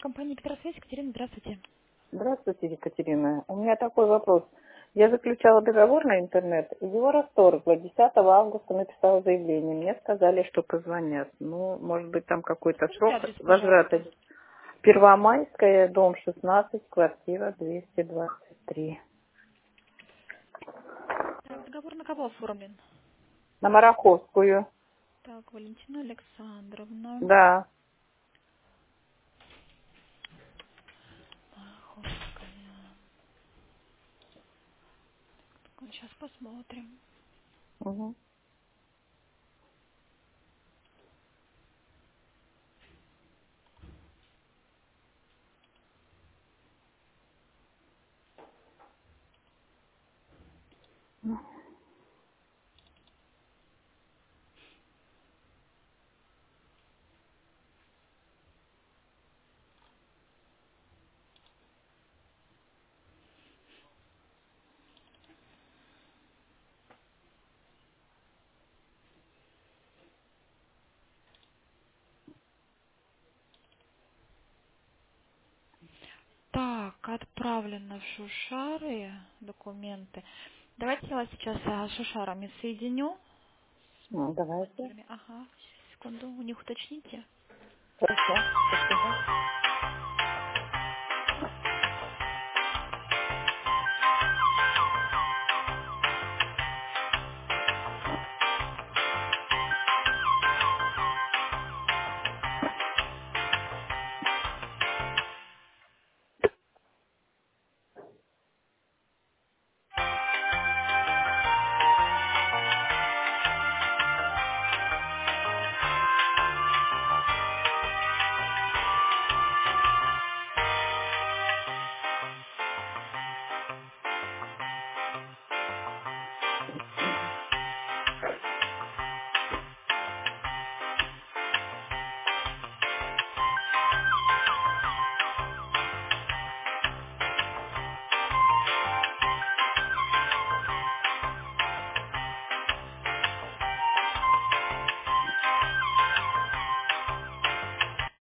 Компания Петросвязь, Екатерина, здравствуйте. Здравствуйте, Екатерина. У меня такой вопрос. Я заключала договор на интернет, и его расторгла. 10 августа написала заявление. Мне сказали, что позвонят. Ну, может быть, там какой-то Скажите срок адрес, пожалуйста. возврата. Первомайская, дом 16, квартира 223. Так, договор на кого оформлен? На Мараховскую. Так, Валентина Александровна. Да. Маховская. Сейчас посмотрим. Угу. Так, отправлено в Шушары документы. Давайте я вас сейчас с Шушарами соединю. С Ну, давайте. менеджерами. Ага, секунду, у них уточните. Хорошо.